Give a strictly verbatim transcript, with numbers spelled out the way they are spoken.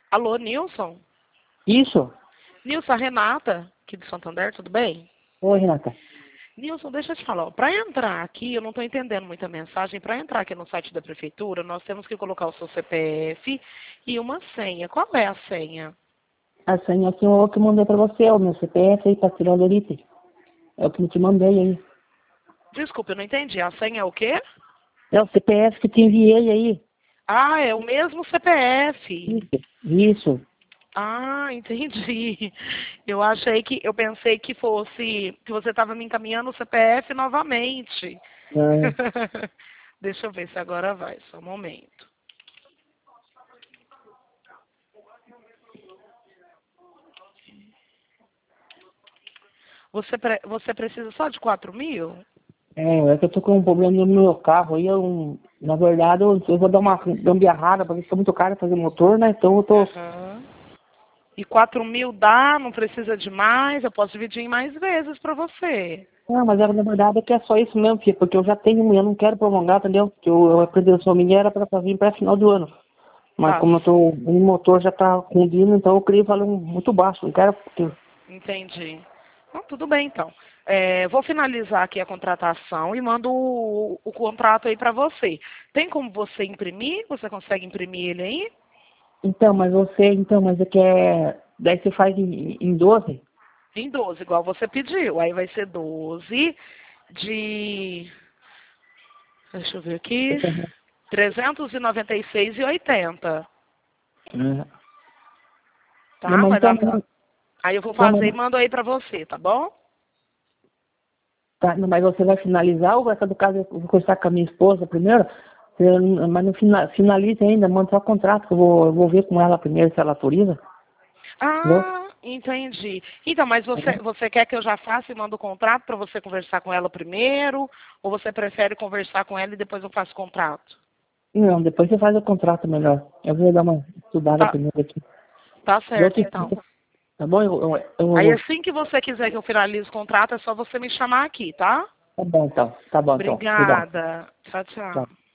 Alô, Nilson? Isso? Nilson, a Renata, aqui de Santander, tudo bem? Oi, Renata. Nilson, deixa eu te falar, para entrar aqui, eu não estou entendendo muita mensagem, para entrar aqui no site da prefeitura, nós temos que colocar o seu C P F e uma senha. Qual é a senha? A senha aqui é o que eu mandei pra você, o meu C P F aí pra tirar o Lolite. É o que eu te mandei aí. Desculpa, eu não entendi. A senha é o quê? É o C P F que te enviei aí. Ah, é o mesmo C P F. Isso. Isso. Ah, entendi. Eu achei que, eu pensei que fosse, que você estava me encaminhando o C P F novamente. Ah, Deixa eu ver se agora vai, só um momento. Você, pre- você precisa só de quatro mil? é, é que eu tô com um problema no meu carro aí. Eu, na verdade, eu, eu vou dar uma gambiarrada, porque fica muito caro fazer motor, né? Então eu tô. Aham. E quatro mil dá, não precisa de mais, eu posso dividir em mais vezes para você. Não, mas é, na verdade é que é só isso mesmo, filho, porque eu já tenho, eu não quero prolongar, entendeu? Porque eu, a pretensão minha era pra vir pra final do ano. Mas Tá, como eu tô, o motor já tá fundindo, então eu queria valer um- muito baixo, não quero, porque entendi. Então, tudo bem, então. É, vou finalizar aqui a contratação e mando o, o contrato aí para você. Tem como você imprimir? Você consegue imprimir ele aí? então, mas você, então, mas é que é, daí você faz em, em doze? Em doze, igual você pediu. Aí vai ser doze de... Deixa eu ver aqui. trezentos e noventa e seis e oitenta. É. Não, Tá? mas Vai então, dar... não, Aí eu vou não, fazer e mas, mando aí para você, tá bom? tá, não, mas você vai finalizar ou vai do caso eu vou conversar com a minha esposa primeiro? Você- mas não fina- finalize ainda, manda só o contrato, que eu vou, eu vou ver com ela primeiro se ela autoriza, entendeu? Ah, entendi. Então, mas você, você quer que eu já faça e mando o contrato para você conversar com ela primeiro? Ou você prefere conversar com ela e depois eu faço o contrato? Não, depois você faz o contrato melhor. Eu vou dar uma estudada Tá, primeiro aqui. tá Eu certo, te, então. tá bom? Eu, eu, Aí eu, assim que você quiser que eu finalize o contrato, é só você me chamar aqui, tá? tá bom então, tá bom então. Obrigado. Obrigada. Tchau, Tchau. tchau.